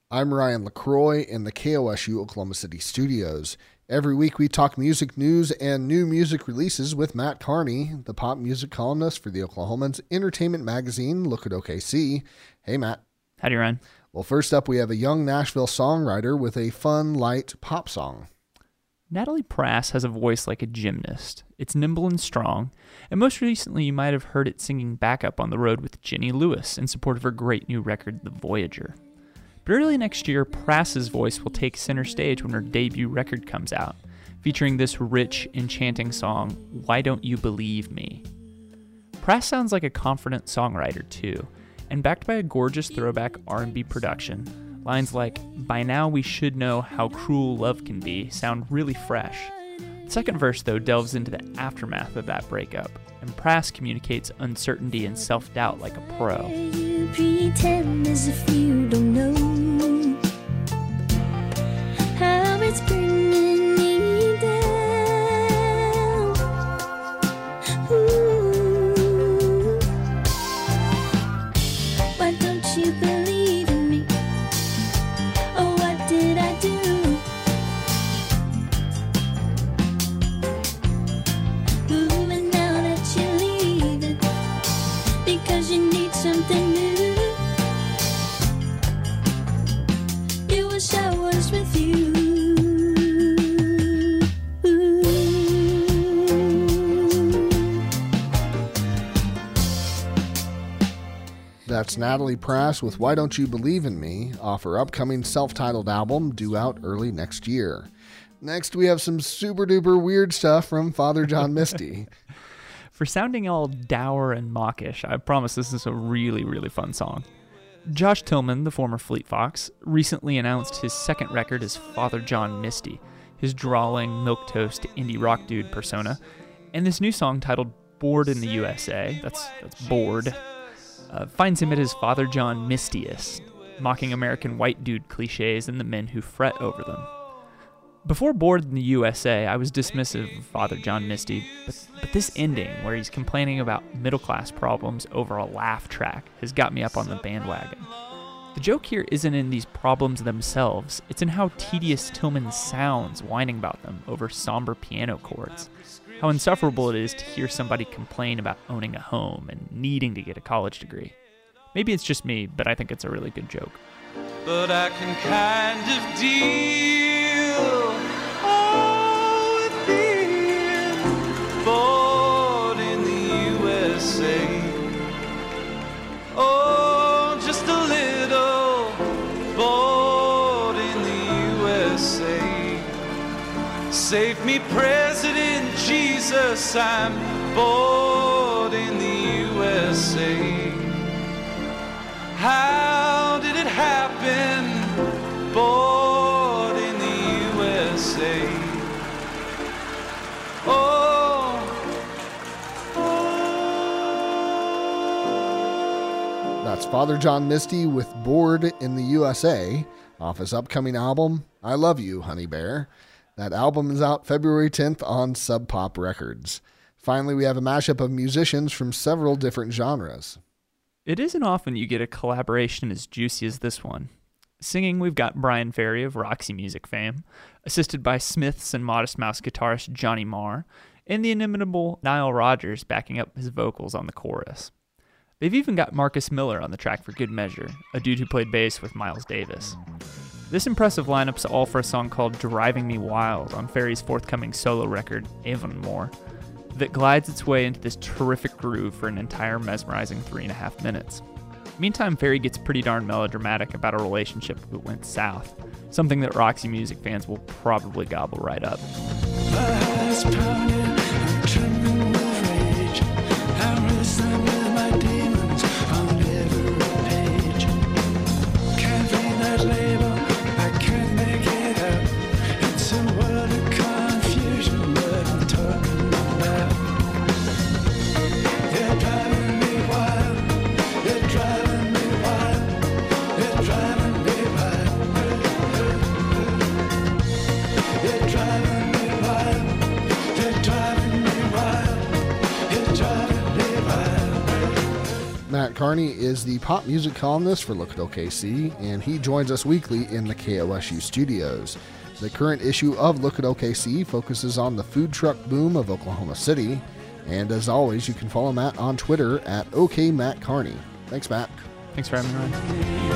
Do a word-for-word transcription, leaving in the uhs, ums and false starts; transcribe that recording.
I'm Ryan LaCroix in the K O S U Oklahoma City studios. Every week we talk music news and new music releases with Matt Carney, the pop music columnist for the Oklahoman's entertainment magazine, Look at O K C. Hey, Matt. Howdy, Ryan. Well, first up, we have a young Nashville songwriter with a fun, light pop song. Natalie Prass has a voice like a gymnast. It's nimble and strong, and most recently you might have heard it singing backup on the road with Jenny Lewis in support of her great new record, The Voyager. But early next year, Prass's voice will take center stage when her debut record comes out, featuring this rich, enchanting song, Why Don't You Believe Me? Prass sounds like a confident songwriter, too, and backed by a gorgeous throwback R and B production. Lines like, by now we should know how cruel love can be, sound really fresh. The second verse, though, delves into the aftermath of that breakup, and Prass communicates uncertainty and self-doubt like a pro. You pretend as if you don't know how it's bringing me down. Ooh. Why don't you believe in me? Oh, what did I do? Ooh, and now that you're leaving because you need something new, you wish I was with you. That's Natalie Prass with Why Don't You Believe in Me off her upcoming self-titled album due out early next year. Next, we have some super duper weird stuff from Father John Misty. For sounding all dour and mawkish, I promise this is a really, really fun song. Josh Tillman, the former Fleet Fox, recently announced his second record as Father John Misty, his drawling, milquetoast, indie rock dude persona, and this new song titled Bored in the U S A, that's, that's bored, uh, finds him at his Father John Mistiest, mocking American white dude cliches and the men who fret over them. Before Bored in the U S A, I was dismissive of Father John Misty, but, but this ending, where he's complaining about middle-class problems over a laugh track, has got me up on the bandwagon. The joke here isn't in these problems themselves, it's in how tedious Tillman sounds whining about them over somber piano chords. How insufferable it is to hear somebody complain about owning a home and needing to get a college degree. Maybe it's just me, but I think it's a really good joke. But I can kind of deal oh, with being bored in the U S A. Oh, just a little bored in the U S A. Save me, President Jesus, I'm bored in the U S A. How did it happen? Bored in the U S A. Oh, oh. That's Father John Misty with Bored in the U S A off his upcoming album, I Love You, Honey Bear. That album is out February tenth on Sub Pop Records. Finally, we have a mashup of musicians from several different genres. It isn't often you get a collaboration as juicy as this one. Singing, we've got Brian Ferry of Roxy Music fame, assisted by Smiths and Modest Mouse guitarist Johnny Marr, and the inimitable Nile Rodgers backing up his vocals on the chorus. They've even got Marcus Miller on the track for Good Measure, a dude who played bass with Miles Davis. This impressive lineup's all for a song called Driving Me Wild on Ferry's forthcoming solo record, Avonmore, that glides its way into this terrific groove for an entire mesmerizing three and a half minutes. Meantime, Ferry gets pretty darn melodramatic about a relationship that went south, something that Roxy Music fans will probably gobble right up. My heart's pounding, I'm trembling with rage. I'm wrestling with my demons on every page. Can't read that label, I can't make it out. It's a world of confusion, but I'm talking about. You're driving me wild, you're driving me wild, you're driving me wild. You're driving me wild, you're Carney is the pop music columnist for Look at O K C, and he joins us weekly in the K O S U studios. The current issue of Look at O K C focuses on the food truck boom of Oklahoma City, and as always, you can follow Matt on Twitter at OKMattCarney. Thanks, Matt. Thanks for having me, Ryan.